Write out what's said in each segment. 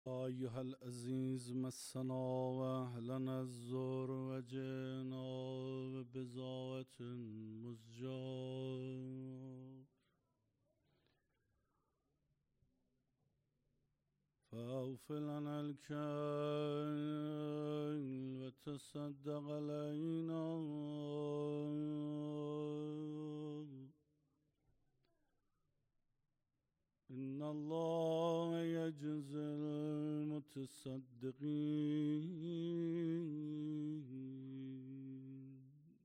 أيها العزيز مسنا وأهلنا الزور وجئنا ببضاعة مزجاة فأوف لنا الكيل وتصدق علينا إن الله يجزي المتصدقين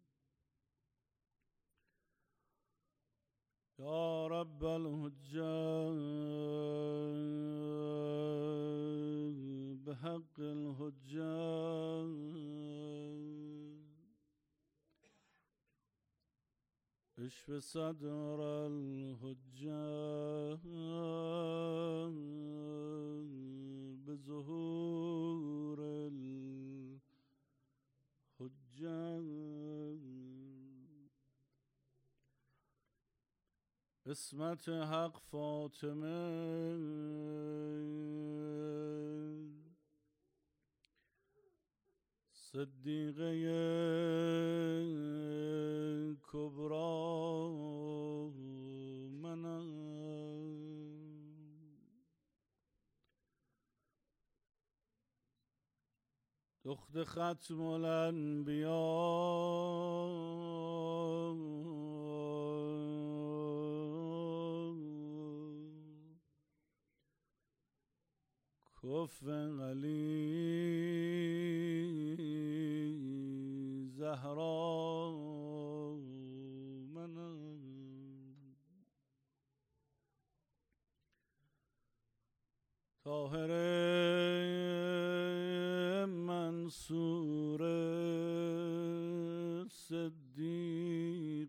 يا رب الحجاج بحق الحجاج اشف صدر الحجاج بظهور الحجاج اسمت حق فاطمه صدیقه کبرا منم دخت ختم الانبیا کف علی زهرا منم طاهر منصور صدیق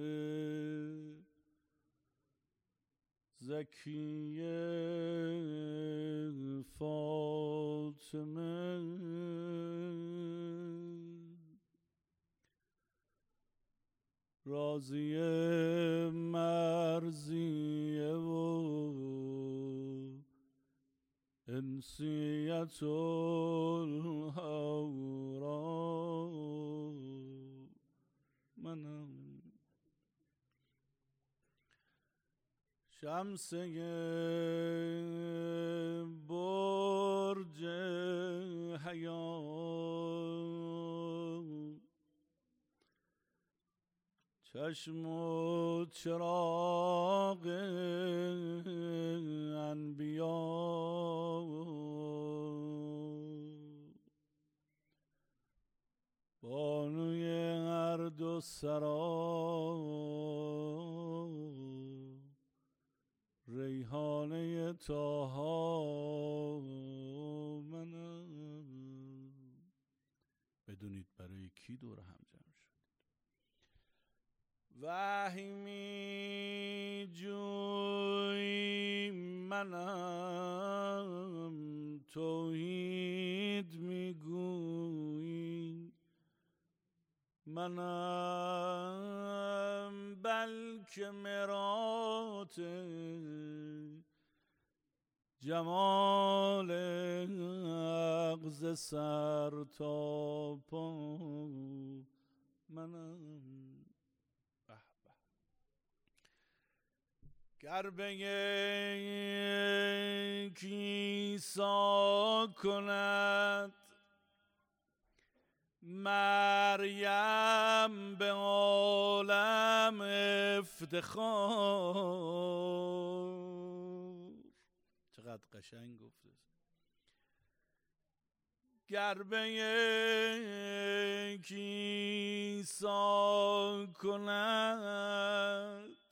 زکی فاطمه راضیه مرضیه و انسیت الهورا منم شمسه برج حیات چشم و چراغ انبیا بانوی هر دو سرا ریحانه طاها منم. بدونید برای کی دور هم جمع شد. وحی می جوی منم توحید می گوی منم بلکه مرات جمال اغز سر تا پا منم. گر به کیسا کند مریم به عالم افتخار. چقدر قشنگ گفته. گر به کیسا کند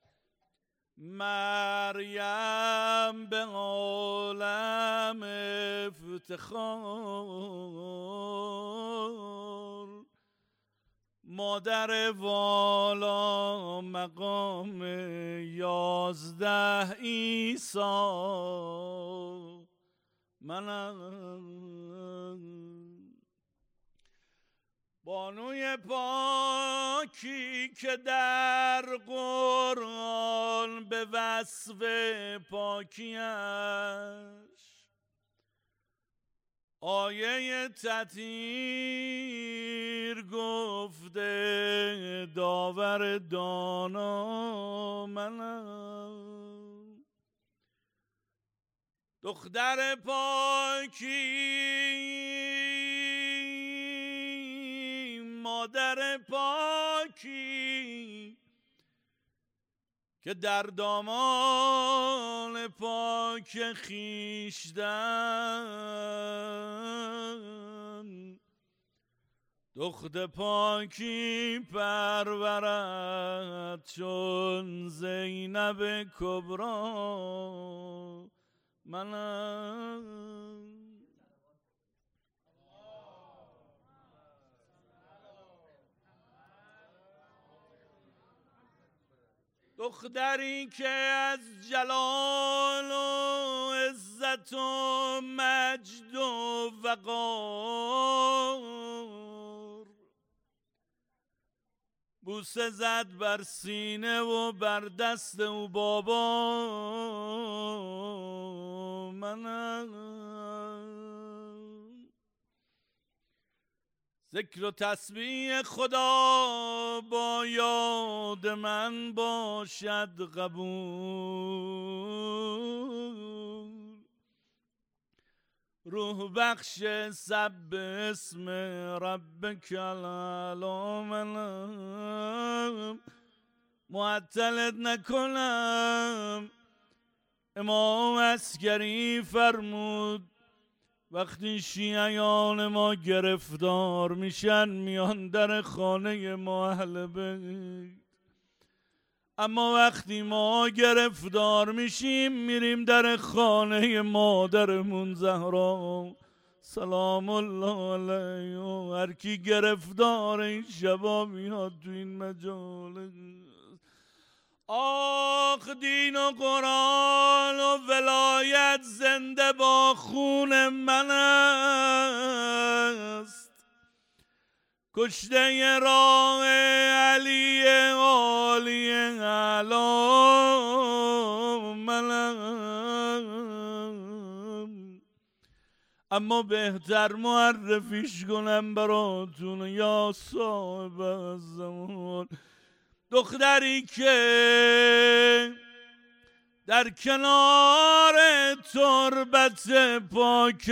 مریم به عالم افتخار. مادر والا مقام 11 عیسی منم. بانوی پاکی که در قرآن به وصف پاکیش آیه تطهیر گفته داور دانا منم، دختر پاکی مادر پاکی که در دامان پاک خویشتن دخت پاکی پرورد چون زینب کبرا منم. دختری که از جلال و عزت و مجد و وقار بوسه زد بر سینه و بر دست او بابا منم. ذکر و تسبیح خدا با یاد من باشد قبول، روح بخش سب اسم ربک العلا منم. معطلت نکنم، امام عسکری فرمود وقتی شیعیان ما گرفتار میشن میان در خانه ما اهل بیت، اما وقتی ما گرفتار میشیم میریم در خانه مادرمون زهرا سلام الله علیها. هر کی گرفتار این شبا میاد تو این مجالس. آخ دین و قرآن و ولایت زنده با خون من است، کشته راه علی عالی علا منم. اما بهتر معرفیش کنم براتون یا صاحب الزمان، دختری که در کنار تربت پاک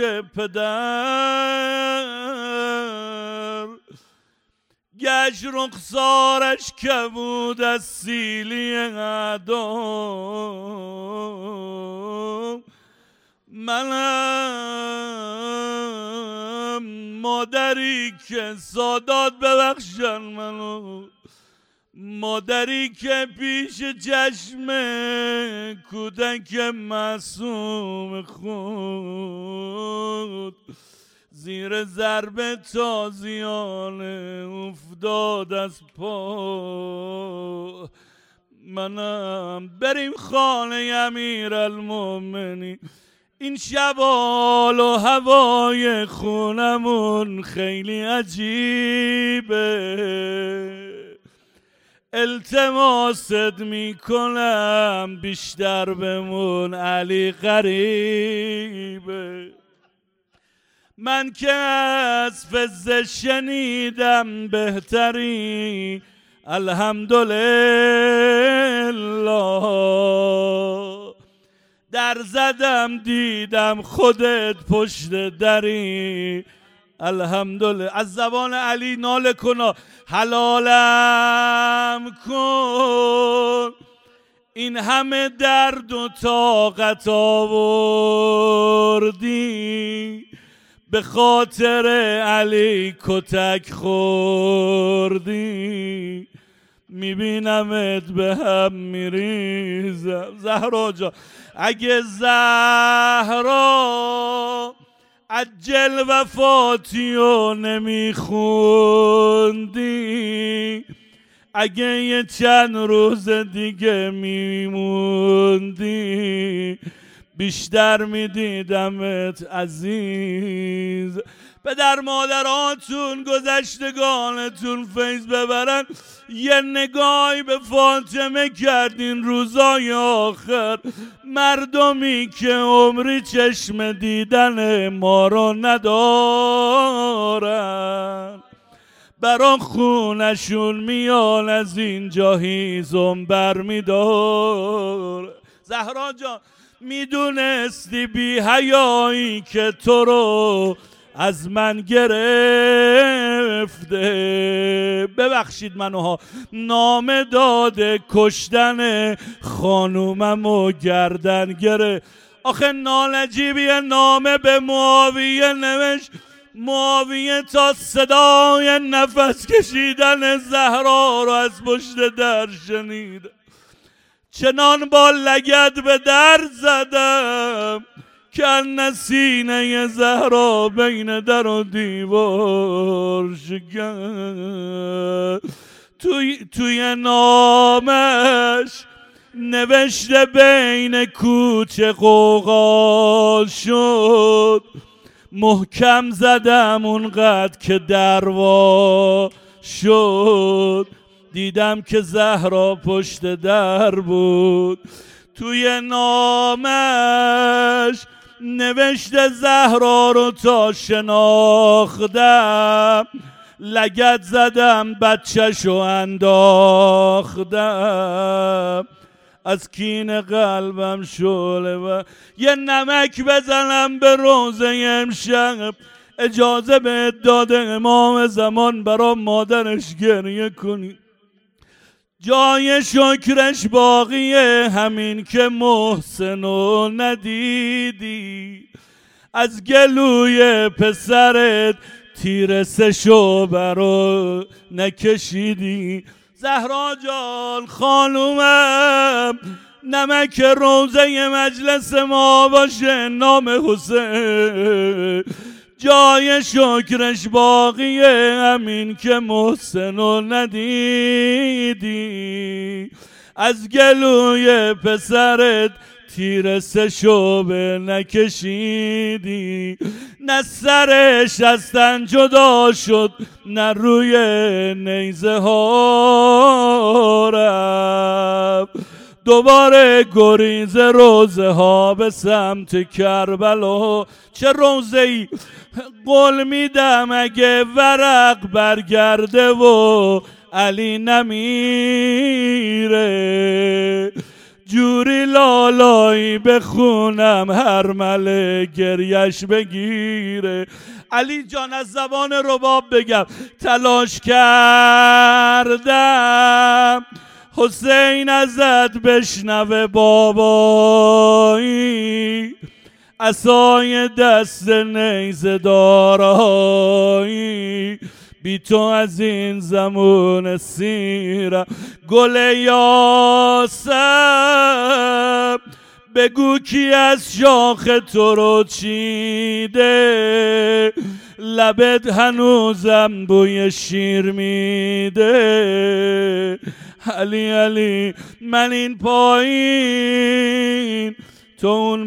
پدر گشت رخسارش کبود از سیلی اعدام منم. مادری که سادات ببخشن منو، مادری که پیش چشم کودک معصوم خود زیر ضرب تازیانه افتاد از پا منم. بریم خانه امیرالمومنین، این شب حال و هوای خونمون خیلی عجیبه. التماست میکنم بیشتر بمون علی قریبه. من که از فزه شنیدم بهتری الحمدلله، در زدم دیدم خودت پشت دری الحمدلله. از زبان علی ناله کنا حلالم کن، این همه درد و طاقت آوردی به خاطر علی کتک خوردی، میبینمت به هم میریزم. زهرا جان اگه زهرا عجل وفاتیو نمیخوندی، اگه یه چند روز دیگه میموندی بیشتر میدیدمت عزیز. پدر مادراتون گذشتگانتون فیض ببرن، یه نگاهی به فاطمه کردین روزای آخر. مردمی که عمری چشم دیدن ما رو ندارن، برا خونشون میان از اینجا هیزم برمیدار. زهرا جان میدونستی بی حیایی که تو رو از من گرفته، ببخشید منوها، نامه داده کشتن خانومم و گردن گره. آخه نالجیبیه نامه به معاویه نوشت، معاویه تا صدای نفس کشیدن زهرا رو از پشت در شنید. چنان با لگد به در زدم که سینه زهرا بین در و دیوار شکن. توی نامش نوشته بین کوچه قوقا شد، محکم زدم اونقدر که دروا شد. دیدم که زهرا پشت در بود. توی نامش نوشته زهرا رو تا شناختم، لگد زدم بچه‌شو انداختم. از کین قلبم شعله و یه نمک بزنم به روزه امشب. اجازه بهت داده امام زمان برا مادرش گریه کنی. جای شکرش باقیه همین که محسنو ندیدی. از گلوی پسرت تیر سشو برا نکشیدی. زهرا جان خانومم، نمک روزه مجلس ما باشه نام حسین. جای شکرش باقیه همین که محسنو ندیدی. از گلوی پسرت تیر سشو به نکشیدی. نه سرش از تن جدا شد نه روی نیزه ها رفت. دوباره گریز روزه ها به سمت کربلا. چه روزه ای قول میدم اگه ورق برگرده و علی نمیره، جوری لالایی بخونم هر مله گریش بگیره. علی جان از زبان رباب بگم، تلاش کردم حسین ازت بشنوه بابایی، عصای دست نیزه دارایی. بی تو از این زمان سیرم. گل یاسم بگو کی از شاخ تو رو چیده، لبت هنوزم بوی شیر میده. علی علی من این پایین تو اون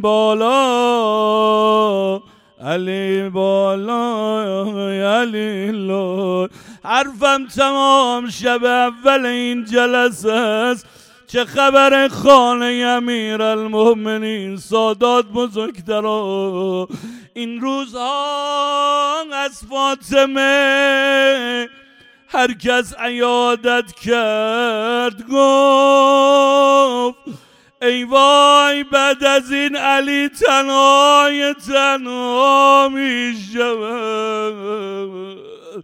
بالا، علی بالا علی لو. حرفم تمام شب اول این جلسه است. چه خبر خانه امیر المؤمنین سادات بزرگترا؟ این روزها از فاطمه هر کس عیادت کرد گفت ای وای بعد از این علی تنهای تنها می شود.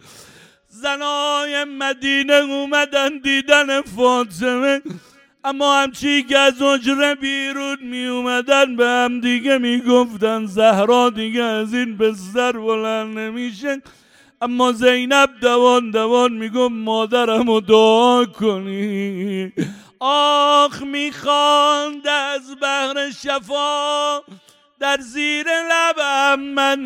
زنای مدینه اومدن دیدن فاطمه، اما همچی که از حجره بیرون می اومدن به هم دیگه می گفتن زهرا دیگه از این بستر بلند نمیشه. اما زینب دوان دوان می گفت مادرمو دعا کنی. آخ میخواند از بحر شفا در زیر لبم من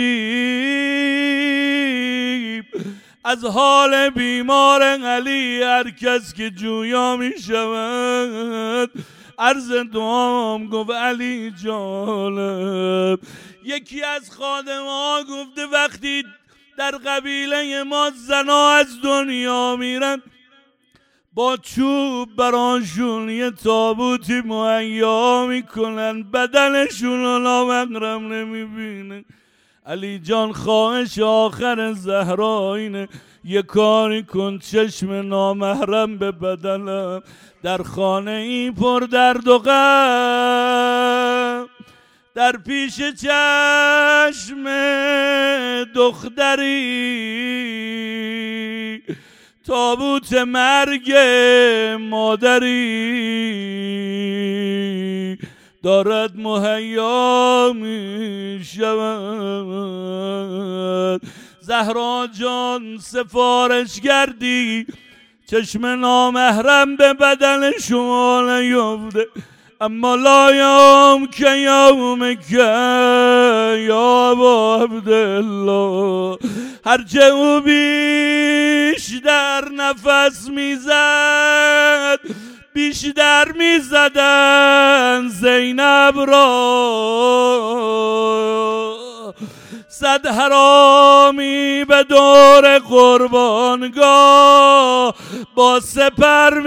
یجیب. از حال بیمار علی هر کس که جویا می شود عرض دوام گفت علی جانم. یکی از خادم‌ها گفته وقتی در قبیله ما زنا از دنیا میرن با چوب براشون یه تابوتی مهیا میکنن، بدنشون رو نامحرم نمیبینه. علی جان خواهش آخر زهرا اینه یه کاری کن چشم نامحرم به بدنم. در خانه ای پر درد و غم، در پیش چشم دختری تابوت مرگ مادری دارد مهیا می شود. زهرا جان سفارش کردی چشم نامحرم به بدن شما نیفته، اما لا یوم که یوم که یا ابا عبدالله. هرچه او بیشتر نفس میزد بیشتر میزدن زینب را. 100 حرامی به دور قربانگاه با سپر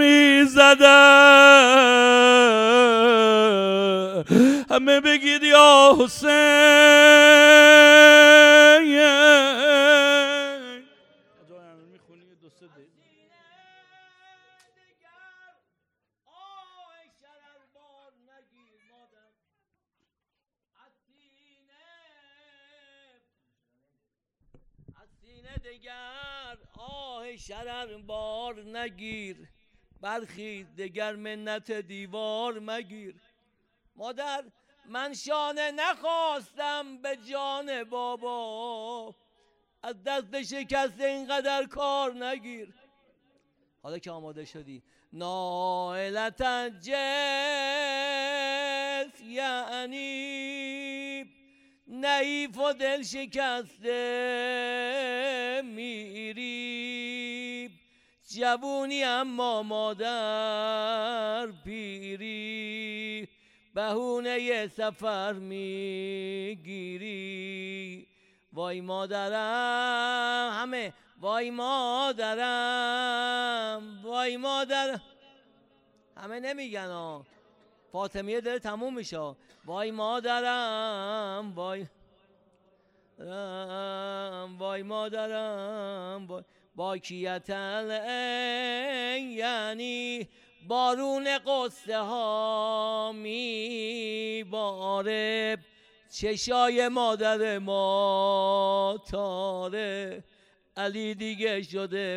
میزدن. همه بگید یا حسین. دگر آه شرر بار نگیر، برخیز دگر منت دیوار مگیر. مادر من شانه نخواستم به جان بابا، از دست شکست اینقدر کار نگیر. حالا که آماده شدی نائلت جس یعنی نحیف و دل شکسته میری، جوونی اما مادر پیری، بهونه سفر میگیری. وای مادرم، همه وای مادرم، وای مادرم. همه نمیگن ها، فاطمیه داره تموم میشه. وای مادرم، وای وای مادرم، وای باکیت یعنی بارون قصه ها میباره، چشای مادر ما تاره، علی دیگه شده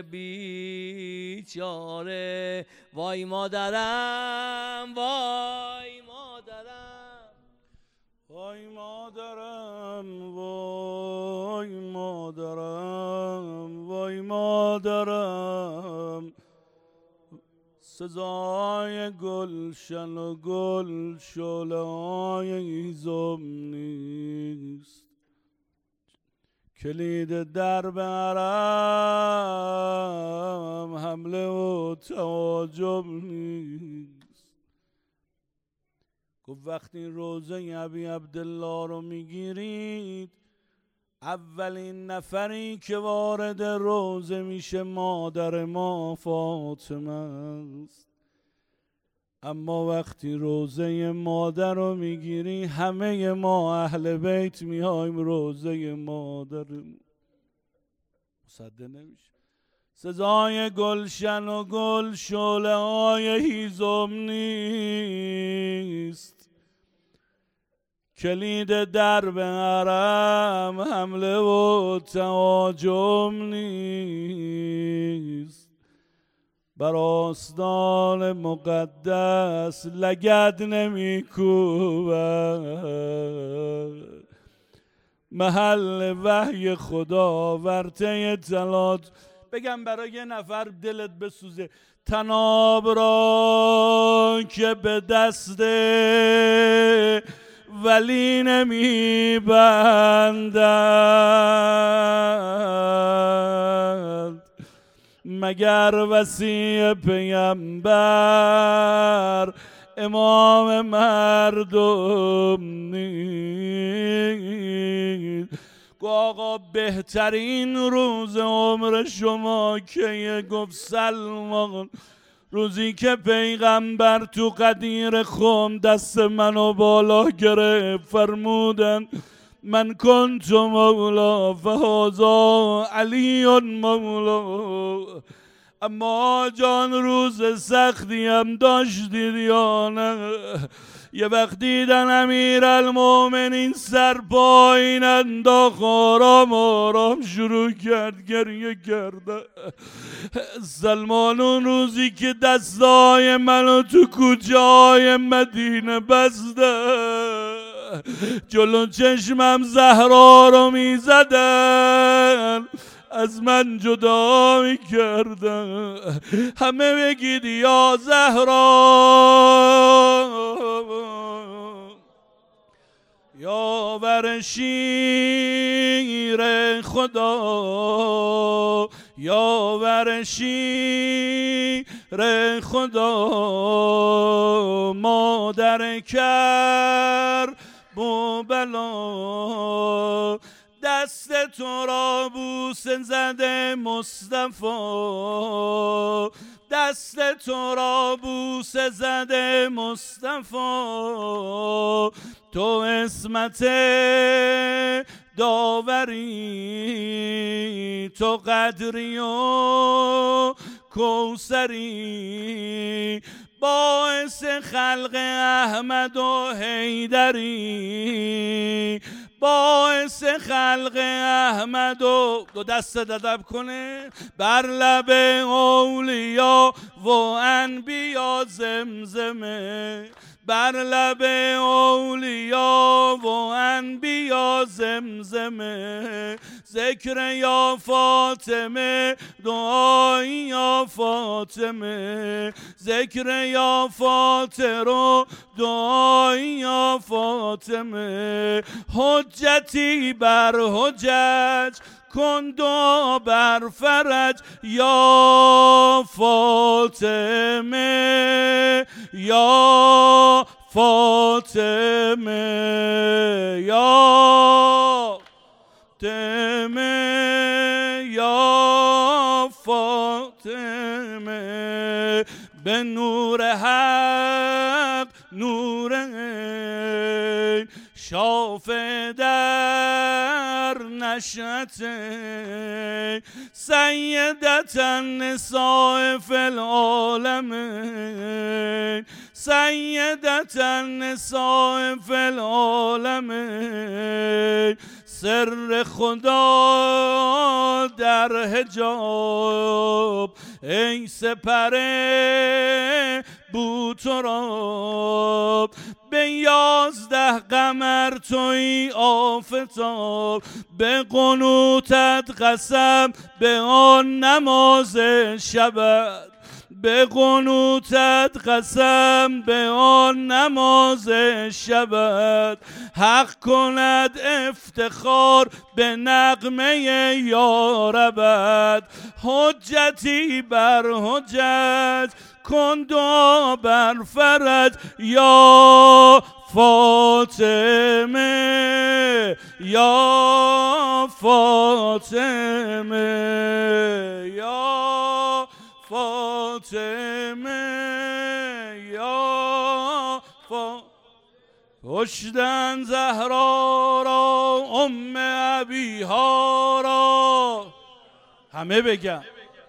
بیچاره. وای مادرم، وای مادرم، وای مادرم، وای مادرم، وای مادرم. سزای گلشن و گل شعله‌های هیزم نیست، کلید درب حرم حمله و تعاجب نیست. گفت وقتی روزه ابی عبدالله رو میگیرید اولین نفری که وارد روزه میشه مادر ما فاطمه است. اما وقتی روزه مادر رو میگیری همه ما اهل بیت میایم روزه مادر. مصدق نمیشه. سزای گلشن و گل شعله های هیزم نیست، کلید درب حرم حمله و تهاجم نیست. بر آستان مقدس لگد نمی کوبد، محل وحی خدا ورطه اطلاعات. بگم برای یه نفر دلت بسوزه، تناب را که به دست ولی نمی بندند، مگر وصی پیامبر امام مردم نیست. گو آقا بهترین روز عمر شما که گفت سلمان روزی که پیغمبر تو قدیر خم دست منو بالا گرفت فرمودن من کنت مولا فهذا علی مولا. اما جان روز سختی هم داشتید یا نه؟ یه وقت دیدن امیرالمومنین سر پایین انداخت آرام آرام شروع کرد گریه کرده. سلمان اون روزی که دستای منو تو کوچه های مدینه بسته جلو چشمم زهرا رو می زدن از من جدا می کردن. همه بگید یا زهرا یاور شیر خدا یاور شیر خدا مادر کرب و بلا دست تو را بوسه زده مصطفی دست تو را بوسه زده مصطفی تو اسمت داوری تو قدری و کوثری باعث خلق احمد و حیدری باعث خلق احمد و دو دست ادب کنه بر لب اولیا و انبیا زمزمه بر لب اولیا و انبیا زمزمه ذکر یا فاطمه دعای یا فاطمه ذکر یا فاطر دعای یا فاطمه حجتی بر حجج کن دعا بر فرج یا فاطمه یا فاطمه یا فاطمه یا فاطمه به نور حق نور عین شافه در نشأت سیدت النساء فی العالمین سیدت النساء فی العالمین سر خدا در حجاب ای سپر بوتراب به 11 قمر توی آفتاب به قنوتت قسم به آن نماز شبت به قنوتت قسم به آن نماز شبت حق کند افتخار به نغمه یاربت حجتی بر حجت کن دعا بر فرج یا فاطمه یا فاطمه یا فاطمه یا فاطمه کشتن زهرا را ام ابیها را همه بگم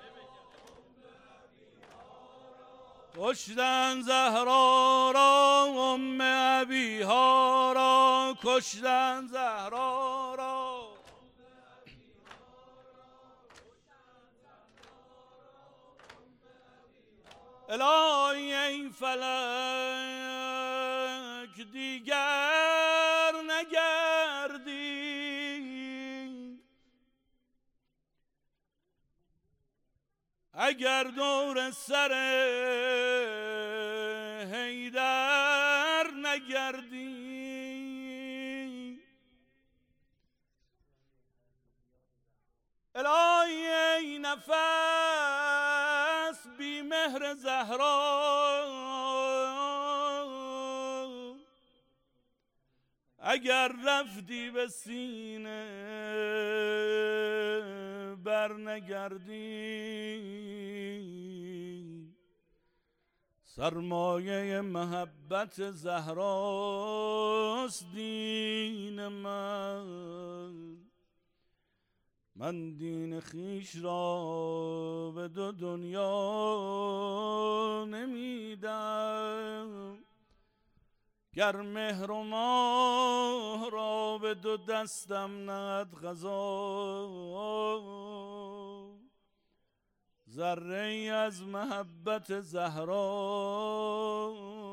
کشتن زهرا را ام ابیها را کشتن زهرا را الهی ای فلک دیگر نگردی اگر دور سر حیدر نگردی الهی ای نفس بی مهر زهرا اگر رفتی به سینه برنگردی، سرمایه محبت زهراست دین من دین خیش را به دو دنیا نمیدم. گر مهر و ماه را به دو دستم نهد قضا، ذره ای از محبت زهرا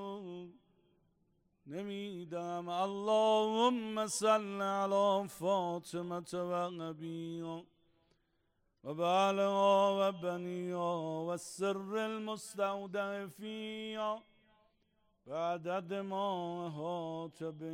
نمیدم. اللهم صل علی فاطمه و نبیها و بعلها و بنیها و السر المستودع فیها و عدد ما احاط به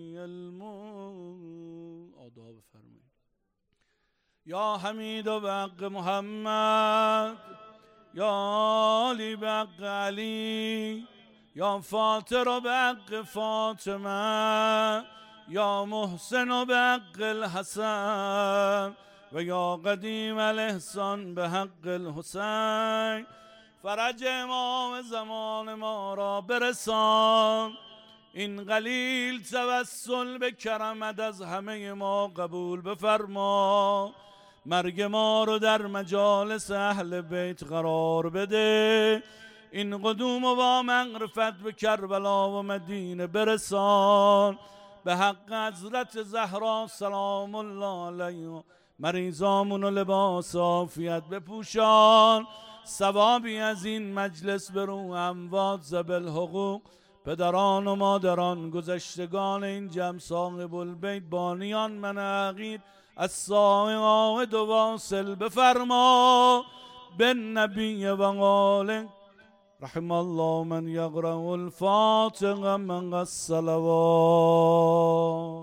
علمه. آداب فرمایید. یا حمید و حق محمد، یا علی به حق علی، یا فاطر و به حق فاطمه، یا محسن و به حق الحسن، و یا قدیم الاحسان به حق الحسین. فرج امام زمان ما را برسان. این قلیل توسل به کرمت از همه ما قبول بفرما. مرگ ما رو در مجالس اهل بیت قرار بده. این قدوم و با مغرفت به کربلا و مدینه برسان. به حق حضرت زهرا سلام الله علیها مریضامون و لباس عافیت بپوشان. ثوابی از این مجلس به روح اموات ذوی حقوق، پدران و مادران، گذشتگان این جمع، صاحب البیت، بانیان مناقید، السائق و واصل بفرما. بالنبی و آله رحم الله من یقرأ الفاتحه من الصلوات.